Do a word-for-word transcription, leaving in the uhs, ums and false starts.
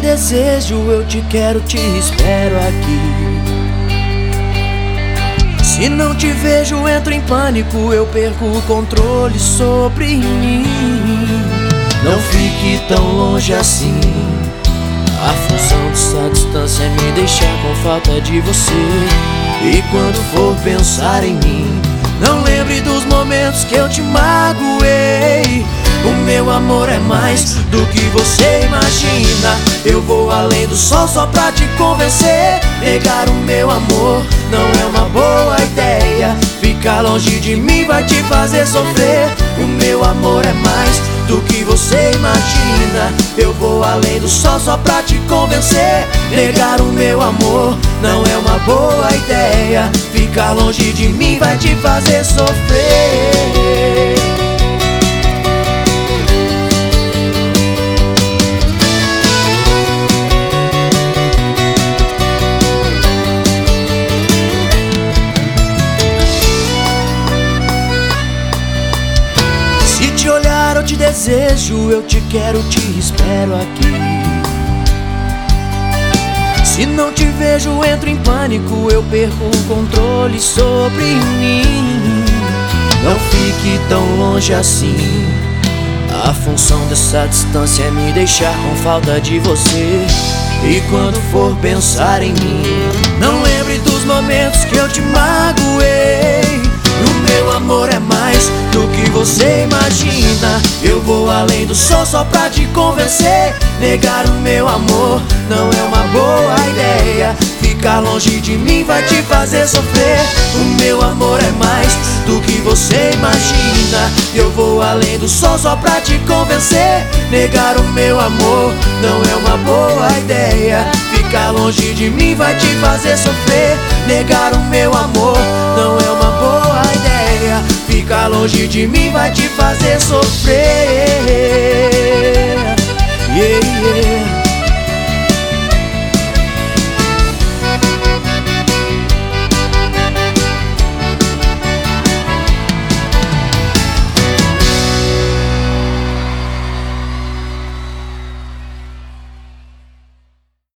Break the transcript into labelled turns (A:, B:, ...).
A: desejo, eu te quero, te espero aqui. Se não te vejo, entro em pânico, eu perco o controle sobre mim. Não fique tão longe assim, a função dessa distância é me deixar com falta de você. E quando for pensar em mim, não lembre dos momentos que eu te magoei. O meu amor é mais do que você imagina. Eu vou além do sol só pra te convencer. Negar o meu amor não é uma boa ideia. Ficar longe de mim vai te fazer sofrer. O meu amor é mais do que você imagina. Eu vou além do sol só pra te convencer. Negar o meu amor não é uma boa ideia. Ficar longe de mim vai te fazer sofrer. Se te olhar eu te desejo, eu te quero, te espero aqui. Se não te vejo, entro em pânico, eu perco o controle sobre mim. Não fique tão longe assim, a função dessa distância é me deixar com falta de você. E quando for pensar em mim, não lembre dos momentos que eu te magoei. O meu amor é mais do que você imagina. Eu vou além do sol só pra te convencer. Negar o meu amor não é uma boa ideia. Ficar longe de mim vai te fazer sofrer. O meu amor é mais do que você imagina. Eu vou além do sol só pra te convencer. Negar o meu amor não é uma boa ideia. Ficar longe de mim vai te fazer sofrer. Negar o meu amor não é uma boa ideia. Ficar longe de mim vai te fazer sofrer.